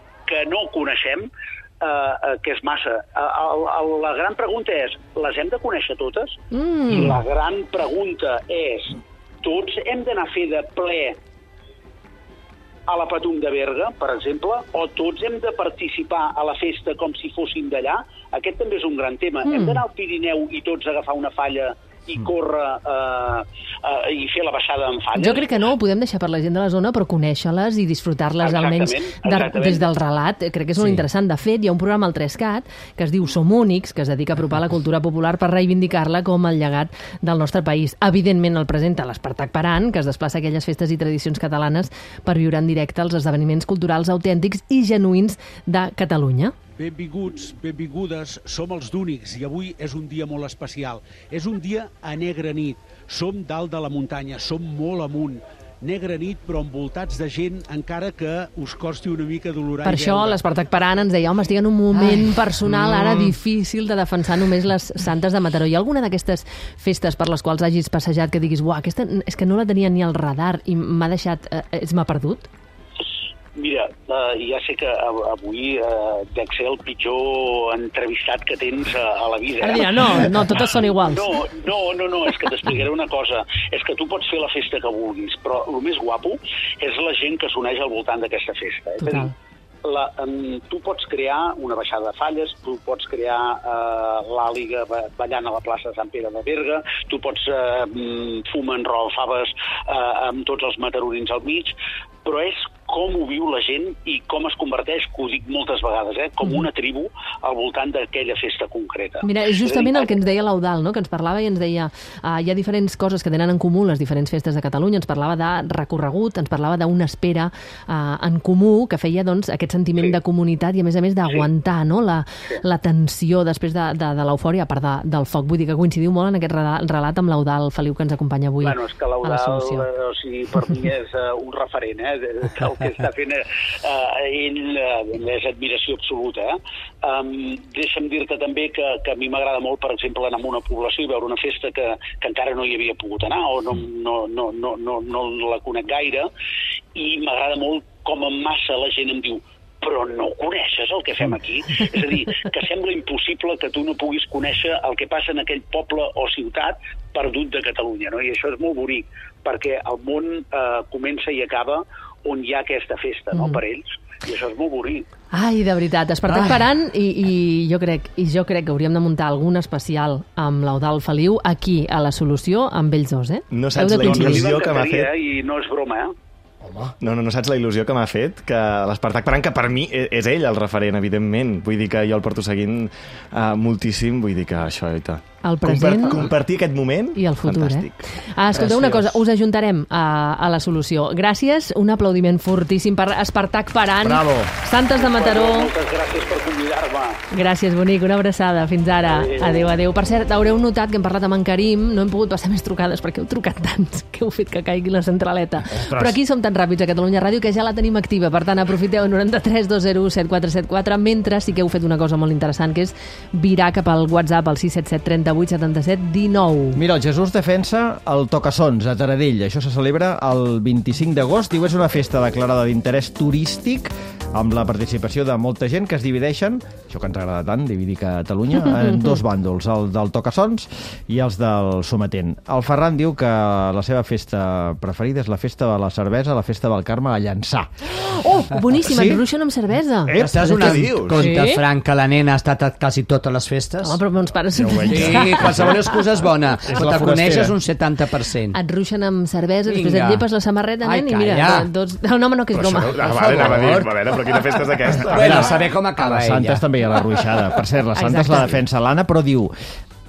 que és massa. La gran pregunta és, les hem de conèixer totes? I la gran pregunta és, tots hem d'anar a fer de ple a la Patum de Berga, per exemple, o tots hem de participar a la festa com si fossin d'allà? Aquest també és un gran tema. Hem d'anar al Pirineu i tots agafar una falla i córrer i fer la baixada en falles? Jo crec que no, ho podem deixar per la gent de la zona, però conèixer-les i disfrutar-les almenys des del relat. Crec que és molt interessant. De fet, hi ha un programa al 3CAT que es diu Som Únics, que es dedica a apropar la cultura popular per reivindicar-la com el llegat del nostre país. Evidentment el presenta l'Espartac Paran, que es desplaça a aquelles festes i tradicions catalanes per viure en directe els esdeveniments culturals autèntics i genuïns de Catalunya. Benvinguts, benvingudes, som els d'Únics i avui és un dia molt especial. És un dia a negra nit. Som dalt de la muntanya, som molt amunt. Negra nit, però envoltats de gent, encara que us costi una mica d'olorar. Per això l'Espartac Paran ens deia, home, estic en un moment personal ara difícil de defensar només les santes de Mataró. Hi ha alguna d'aquestes festes per les quals hagis passejat que diguis, uah, aquesta és que no la tenia ni al radar i m'ha deixat, m'ha perdut? Mira, ja sé que avui dec ser el pitjor entrevistat que tens a la vida. Ara dirà, no, totes són iguals. No, és que t'explicaré una cosa. És que tu pots fer la festa que vulguis, però el més guapo és la gent que s'uneix al voltant d'aquesta festa. Total. Tu pots crear una baixada de falles, tu pots crear l'àliga ballant a la plaça de Sant Pere de Berga, tu pots fumar en Raül Faves amb tots els mataronins al mig, però és com ho viu la gent i com es converteix, que ho dic moltes vegades, com una tribu al voltant d'aquella festa concreta. Mira, és justament el que ens deia l'Eudald, no? Que ens parlava i ens deia hi ha diferents coses que tenen en comú les diferents festes de Catalunya, ens parlava de recorregut, ens parlava d'una espera en comú que feia doncs, aquest sentiment de comunitat i a més d'aguantar la tensió després de l'eufòria a part del foc. Vull dir que coincidiu molt en aquest relat amb l'Eudald Feliu que ens acompanya avui. Bueno, és que l'Eudald, per mi és un referent, el que està fent ell és admiració absoluta. Deixa'm dir-te també que a mi m'agrada molt, per exemple, anar a una població i veure una festa que encara no hi havia pogut anar o no la conec gaire, i m'agrada molt com en massa la gent em diu però no coneixes el que fem aquí? És a dir, que sembla impossible que tu no puguis conèixer el que passa en aquell poble o ciutat perdut de Catalunya, no? I això és molt bonic, perquè el món comença i acaba on hi ha aquesta festa, no?, per ells. I això és molt bonic. Ai, de veritat, Espartac Paran i jo crec que hauríem de muntar algun especial amb l'Eudald Feliu aquí a La Solució amb ells dos, No saps la il·lusió que m'ha fet. I no és broma, No saps la il·lusió que m'ha fet que l'Espartac Paran, que per mi és ell el referent, evidentment. Vull dir que jo el porto seguint moltíssim, vull dir que això, el present compartir aquest moment i el futur, fantàstic. Escolteu una cosa, us ajuntarem a La Solució. Gràcies, un aplaudiment fortíssim per Espartac Paran. Bravo. Santes de Mataró. Moltes gràcies per convidar-me. Gràcies, bonic, una abraçada, fins ara. Adéu. Per cert, haureu notat que hem parlat amb en Karim, no hem pogut passar més trucades perquè heu trucat tants que heu fet que caigui la centraleta. Però aquí som tan ràpids a Catalunya Ràdio que ja la tenim activa, per tant aprofiteu 93 201 7474, mentre sí que heu fet una cosa molt interessant, que és virar cap al WhatsApp al 677 38 77 19. Mira, el Jesús defensa el Tocassons a Taradell. Això se celebra el 25 d'agost. Diu, és una festa declarada d'interès turístic amb la participació de molta gent que es divideixen, això que ens agrada tant, dividir Catalunya, en dos bàndols, el del Tocassons i els del Sometent. El Ferran diu que la seva festa preferida és la festa de la cervesa, la festa del Carme a Llançà. Oh, boníssim, et ruixen amb cervesa. Estàs una conta, Frank, que la nena ha estat a quasi totes les festes? Home, però meus pares... Sí, qualsevol excusa és bona, però te coneixes un 70%. Et ruixen amb cervesa, després et llepes la samarreta, nen, i mira, tots... No, que és broma. Però quina festa és aquesta? Bueno, saber com acaba ella. A les Santes també hi ha la ruixada. Per cert, la Santa és la defensa l'Anna, però diu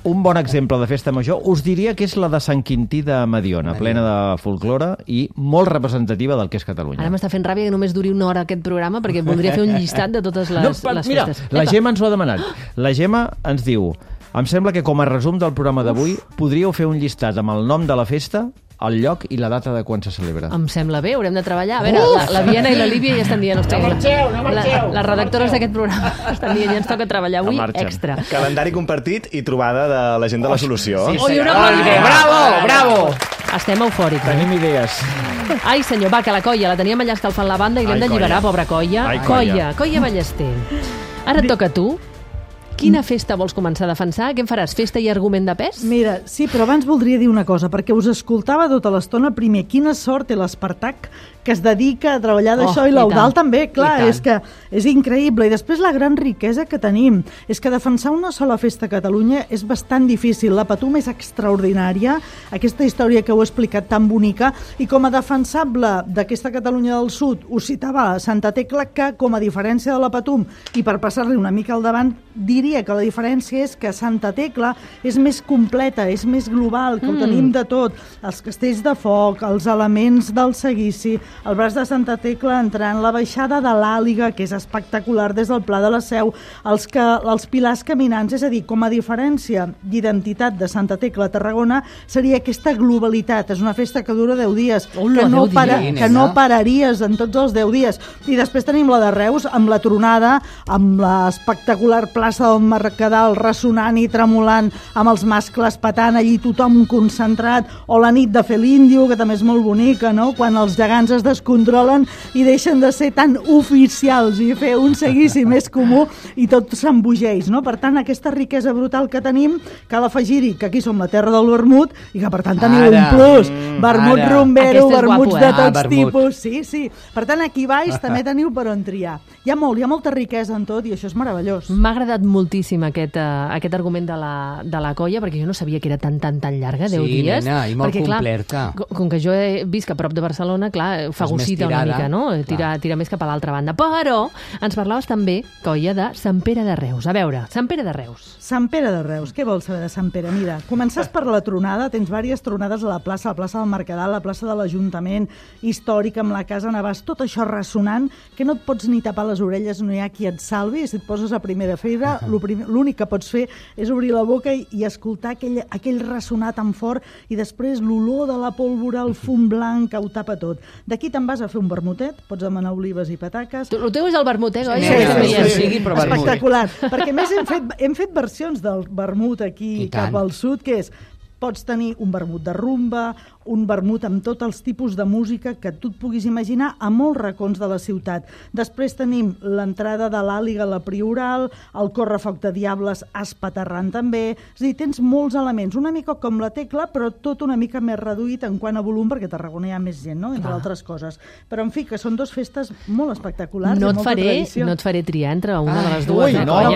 un bon exemple de festa major us diria que és la de Sant Quintí de Mediona, plena de folklore i molt representativa del que és Catalunya. Ara m'està fent ràbia que només duri una hora aquest programa perquè voldria fer un llistat de totes les mira, festes. La Gemma ens ho ha demanat. La Gemma ens diu: em sembla que com a resum del programa d'avui podríeu fer un llistat amb el nom de la festa, el lloc i la data de quan se celebra. Em sembla bé, haurem de treballar. A veure, la Viena i la Líbia ja estan dient... No marxeu! Les redactores d'aquest programa estan dient, ja ens toca treballar avui extra. Calendari compartit i trobada de la gent de la solució. Ui, una Bravo! Estem eufòrics. Tenim idees. Ai, senyor, va, que la Colla la teníem allà escalfant la banda i l'hem d'alliberar, pobra Colla. Colla Ballester. Ara et toca a tu. Quina festa vols començar a defensar? Què en faràs? Festa i argument de pes? Mira, sí, però abans voldria dir una cosa, perquè us escoltava tota l'estona. Primer, quina sort té l'Espartac, que es dedica a treballar d'això, i l'Eudal també, clar, és que és increïble. I després la gran riquesa que tenim és que defensar una sola festa a Catalunya és bastant difícil. La Patum és extraordinària, aquesta història que heu explicat tan bonica, i com a defensable d'aquesta Catalunya del Sud us citava Santa Tecla, que com a diferència de la Patum, i per passar-li una mica al davant, diria que la diferència és que Santa Tecla és més completa, és més global, que ho tenim de tot. Els castells de foc, els elements del seguici, el braç de Santa Tecla entrant, la baixada de l'Àliga, que és espectacular des del Pla de la Seu, els pilars caminants. És a dir, com a diferència d'identitat de Santa Tecla a Tarragona seria aquesta globalitat. És una festa que dura 10 dies, que no pararies en tots els 10 dies. I després tenim la de Reus, amb la tronada, amb l'espectacular plaça del Mercadal ressonant i tremolant, amb els mascles petant allí, tothom concentrat, o la nit de fer l'Índio, que també és molt bonica, no? Quan els gegants es descontrolen i deixen de ser tan oficials i fer un seguici més comú i tot s'embogeix, no? Per tant, aquesta riquesa brutal que tenim, cal afegir-hi que aquí som la terra del vermut i que per tant teniu un plus. Vermut rumbero, vermuts de tots tipus. Sí. Per tant, aquí baix també teniu per on triar. Hi ha molta riquesa en tot i això és meravellós. M'ha agradat moltíssim aquest argument de la Colla, perquè jo no sabia que era tan llarga, 10 dies. Sí, nena, i molt perquè, completa. Clar, com que jo visc a prop de Barcelona, clar, fagocita una mica, no? Tira més cap a l'altra banda. Però ens parlaves també, Colla, de Sant Pere de Reus. A veure, Sant Pere de Reus. Sant Pere de Reus, què vols saber de Sant Pere? Mira, comences per la tronada, tens diverses tronades a la plaça del Mercadal, la plaça de l'Ajuntament, històrica, amb la Casa Navàs, tot això ressonant, que no et pots ni tapar les orelles, no hi ha qui et salvi, si et poses a primera fila, l'únic que pots fer és obrir la boca i escoltar aquell ressonar tan fort, i després l'olor de la pólvora, el fum blanc que ho tapa tot. D'aquí te'n vas a fer un vermutet, pots demanar olives i pataques. El teu és el vermutet, oi? Sí, espectacular. Perquè més hem fet versions del vermut aquí cap al sud, que és, pots tenir un vermut de rumba, un vermut amb tots els tipus de música que tu et puguis imaginar a molts racons de la ciutat. Després tenim l'entrada de l'Àliga, la Prioral, el correfoc de Diables espaterrant també. És a dir, tens molts elements, una mica com la Tecla, però tot una mica més reduït en quant a volum, perquè a Tarragona hi ha més gent, no? Entre altres coses. Però, en fi, que són dues festes molt espectaculars i molta tradició. No et faré triar entre una de les dues.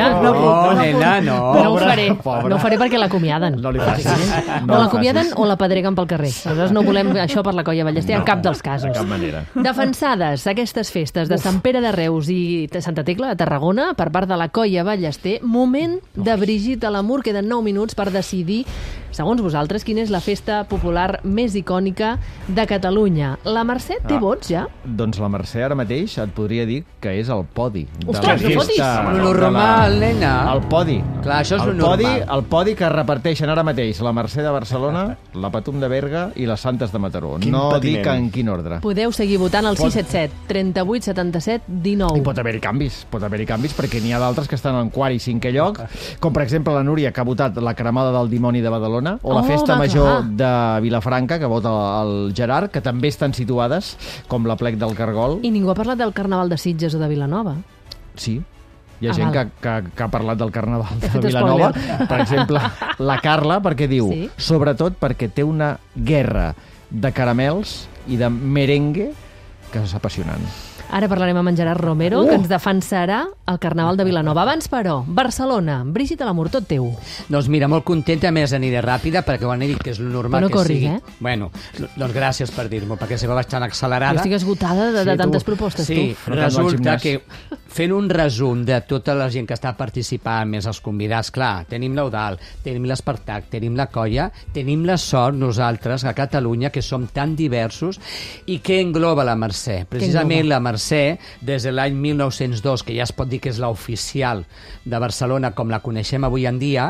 No ho faré perquè l'acomiaden. No li facis. O l'acomiaden o la pedreguen pel carrer. Aleshores no volem això per la Colla Ballester en cap dels casos. De cap manera. Defensades aquestes festes de Sant Pere de Reus i de Santa Tecla de Tarragona per part de la Colla Ballester, moment de Brigitte Lamour. Queden 9 minuts per decidir, segons vosaltres, quina és la festa popular més icònica de Catalunya. La Mercè té vots ja? Doncs la Mercè ara mateix et podria dir que és el podi. Ostres, no fotis! Lo normal, nena. El podi. Clar, això és lo normal. El podi que reparteixen ara mateix la Mercè de Barcelona, la Patum de Berga i les Santes de Mataró. No dic en quin ordre. Podeu seguir votant al 677 38 77 19. I pot haver-hi canvis perquè n'hi ha d'altres que estan en quart i cinquè lloc, com per exemple la Núria, que ha votat la cremada del dimoni de Badalona, o la festa major de Vilafranca, que vota el Gerard, que també estan situades, com la plec del Cargol. I ningú ha parlat del Carnaval de Sitges o de Vilanova? Sí. Hi ha gent que ha parlat del Carnaval de Vilanova. Per exemple, la Carla, perquè diu, sobretot perquè té una guerra de caramels i de merengue que és apassionant. Ara parlarem amb en Gerard Romero, que ens defensarà el Carnaval de Vilanova. Abans, però, Barcelona. Brígida, l'amor, tot teu. Doncs mira, molt contenta, a més aniré ràpida, perquè ho han dit que és lo normal no que corris, sigui. Bueno, doncs gràcies per dir-m'ho, perquè si vaig tan accelerada... Jo estic esgotada de tantes propostes, tu. Sí, resulta que fent un resum de tota la gent que està participant, més els convidats, clar, tenim l'Eudal, tenim l'Espartac, tenim la Colla, tenim la sort nosaltres a Catalunya, que som tan diversos, i què engloba la Mercè? Precisament la Mercè, des de l'any 1902, que ja es pot dir que és l'oficial de Barcelona com la coneixem avui en dia,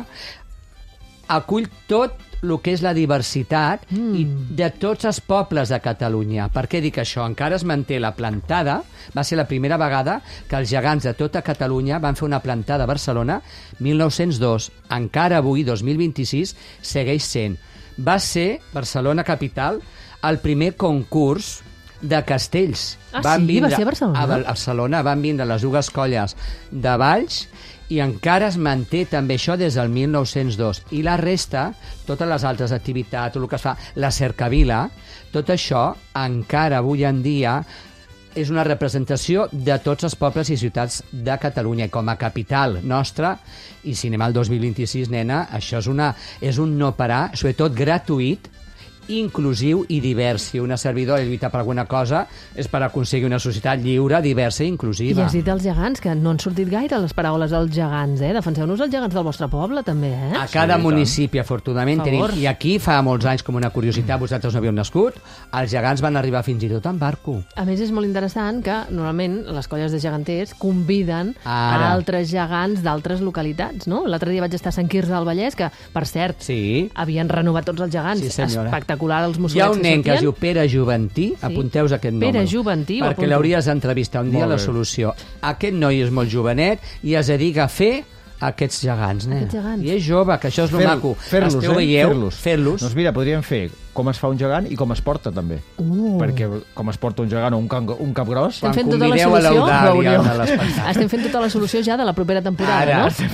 acull tot el que és la diversitat i de tots els pobles de Catalunya. Per què dic això? Encara es manté la plantada, va ser la primera vegada que els gegants de tota Catalunya van fer una plantada a Barcelona, 1902. Encara avui, 2026, segueix sent. Va ser Barcelona Capital el primer concurs de castells. Va ser a Barcelona? A Barcelona van vindre les dues colles de Valls i encara es manté també això des del 1902. I la resta, totes les altres activitats, tot el que es fa, la cercavila, tot això encara avui en dia és una representació de tots els pobles i ciutats de Catalunya. I com a capital nostra, i si anem al 2026, nena, això és un no parar, sobretot gratuït, inclusiu i divers. Si una servidora lluita per alguna cosa és per aconseguir una societat lliure, diversa i inclusiva. I has dit els gegants, que no han sortit gaire les paraules dels gegants, Defenseu-nos els gegants del vostre poble, també, A cada municipi, afortunadament, tenim... I aquí, fa molts anys, com una curiositat, vosaltres no havíeu nascut, els gegants van arribar fins i tot en barco. A més, és molt interessant que, normalment, les colles de geganters conviden a altres gegants d'altres localitats, no? L'altre dia vaig estar a Sant Quirze del Vallès, que, per cert, havien renovat tots els gegants. Espectacular, els mussolets. Hi ha un nen que es diu Pere Juventí, apunteu-vos aquest nom. Pere Juventí, perquè l'hauries d'entrevistar un dia a la solució. Aquest noi és molt jovenet i es dedica a fer aquests gegants, nen. I és jove, que això és lo maco. Fer-los. Fer-los. Doncs mira, podríem fer com es fa un gegant i com es porta, també. Perquè com es porta un gegant o un capgròs... Estem fent tota la solució? Estem fent tota la solució ja de la propera temporada, no?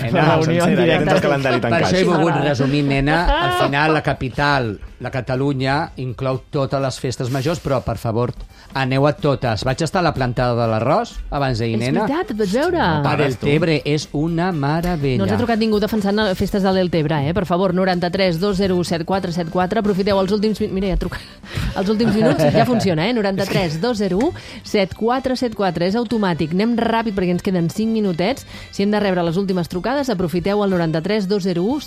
Per això he volgut resumir, nena. Al final, la capital, la Catalunya, inclou totes les festes majors, però, per favor, aneu a totes. Vaig estar a la plantada de l'arròs abans d'ahir, nena. És veritat, et vaig veure. Per Deltebre és una meravella. No ens ha trucat ningú defensant festes de Deltebre, Per favor, 93 201 7474. Aprofiteu els últims... Mira, ja truca. Els últims minuts ja funciona, 93 201 7474. És automàtic. Anem ràpid perquè ens queden 5 minutets. Si hem de rebre les últimes trucades, aprofiteu el 93 201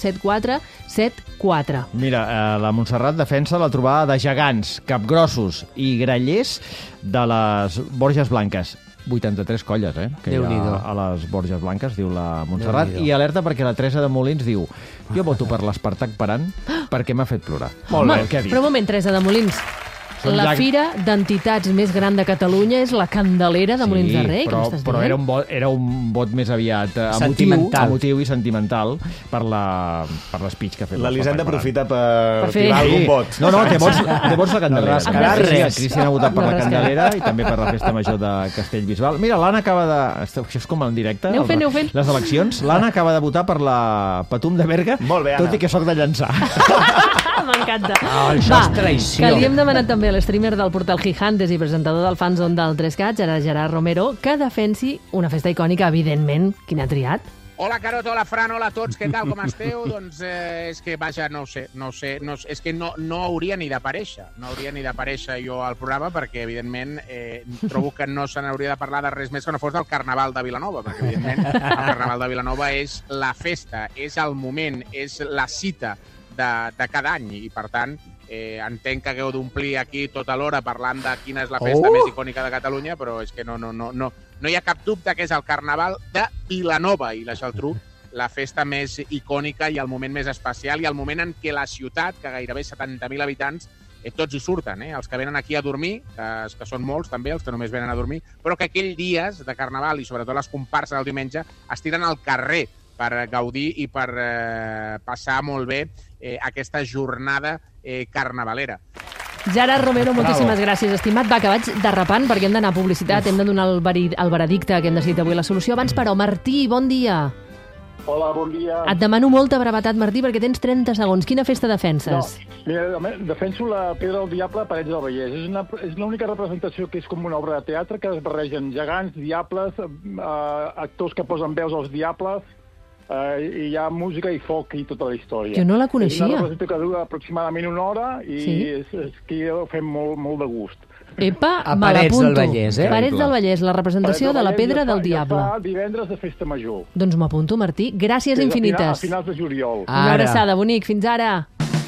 7474. Mira, la Montserrat defensa la trobada de gegants, capgrossos i grallers de les Borges Blanques. 83 colles, que hi ha a les Borges Blanques, diu la Montserrat. I alerta perquè la Teresa de Molins diu: jo voto per l'Espartac Paran perquè m'ha fet plorar. Molt bé, què ha dit? Però un moment, Teresa de Molins. La fira d'entitats més gran de Catalunya és la Candelera de Molins de Rei, com estàs dient? Però era un vot més aviat emotiu i sentimental per l'espeech que ha fet. L'Elisenda aprofita per tirar algun vot. No, té vots la Candelera. Cristian ha votat per la Candelera i també per la festa major de Castellbisbal. Mira, l'Anna acaba de... Això és com en directe. Aneu fent. Les eleccions. L'Anna acaba de votar per la Patum de Berga, tot i que soc de llançar. M'encanta. Això és traïció. Que li hem demanat també a l'streamer del portal Gigantes i presentador del fanzone del 3CAT, Gerard Romero, que defensi una festa icònica, evidentment. Quin ha triat? Hola, Carot, hola, Fran, hola a tots, què tal, com esteu? Doncs és que, vaja, no ho sé, és que no hauria ni d'aparèixer, jo al programa perquè, evidentment, trobo que no se n'hauria de parlar de res més que no fos del Carnaval de Vilanova, perquè, evidentment, el Carnaval de Vilanova és la festa, és el moment, és la cita de cada any i, per tant, entenc que hagueu d'omplir aquí tota l'hora parlant de quina és la festa més icònica de Catalunya, però és que no hi ha cap dubte que és el Carnaval de Vilanova i la Geltrú, la festa més icònica i el moment més especial i el moment en què la ciutat, que gairebé 70.000 habitants, tots hi surten, els que venen aquí a dormir, que són molts també, els que només venen a dormir, però que aquell dies de Carnaval i sobretot les comparses del diumenge es tiren al carrer per gaudir i per passar molt bé aquesta jornada carnavalera. Gerard Romero, moltíssimes gràcies, estimat. Va, que vaig derrapant perquè hem d'anar a publicitat, hem de donar el veredicte que hem decidit avui la solució. Abans, però, Martí, bon dia. Hola, bon dia. Et demano molta brevetat, Martí, perquè tens 30 segons. Quina festa defenses? Mira, defenso la Pedra del Diable a Parets del Vallès. És l'única representació que és com una obra de teatre, que es barregen gegants, diables, actors que posen veus als diables, i hi ha música i foc i tota la història. Jo no la coneixia. És una representació que dura aproximadament 1 hora i és que ho fem molt de gust. Epa, a me Parets l'apunto. del Vallès, Parets del Vallès, la representació de la Pedra del Diable. Ja fa divendres de festa major. Doncs m'apunto, Martí. Gràcies infinites. A finals de juliol. Una abraçada, bonic. Fins ara.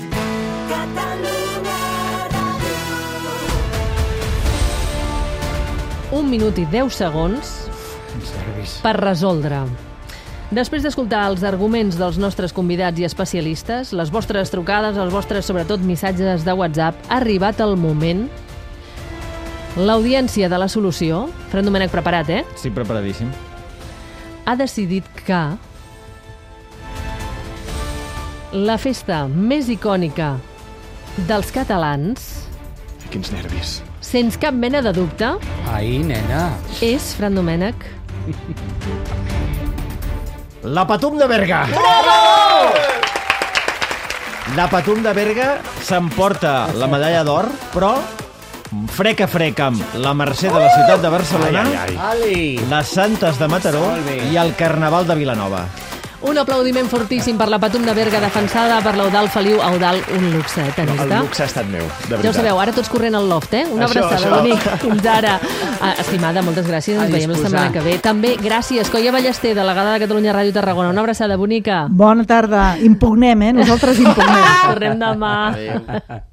1 minut i 10 segons per resoldre. Després d'escoltar els arguments dels nostres convidats i especialistes, les vostres trucades, els vostres, sobretot, missatges de WhatsApp, ha arribat el moment. L'audiència de la solució, Fran Domènech, preparat, Sí, preparadíssim. Ha decidit que la festa més icònica dels catalans, Quins nervis. sense cap mena de dubte, Ai, nena. és, Fran Domènech, La Patum de Berga! La Patum de Berga s'emporta la medalla d'or, però frec a frec amb la Mercè de la ciutat de Barcelona, les Santes de Mataró i el Carnaval de Vilanova. un aplaudiment fortíssim per la Patum de Berga, defensada per l'Eudald Feliu. Eudald, un luxe, tenista. El luxe ha estat meu, de veritat. Ja ho sabeu, ara tots corrent al loft, Una abraçada, bonic. Fins ara. Estimada, moltes gràcies. Ens veiem la setmana que ve. També, gràcies, Coia Ballester, delegada de Catalunya Ràdio Tarragona. Una abraçada, bonica. Bona tarda. Impugnem, Nosaltres impugnem. Tornem demà. Adéu.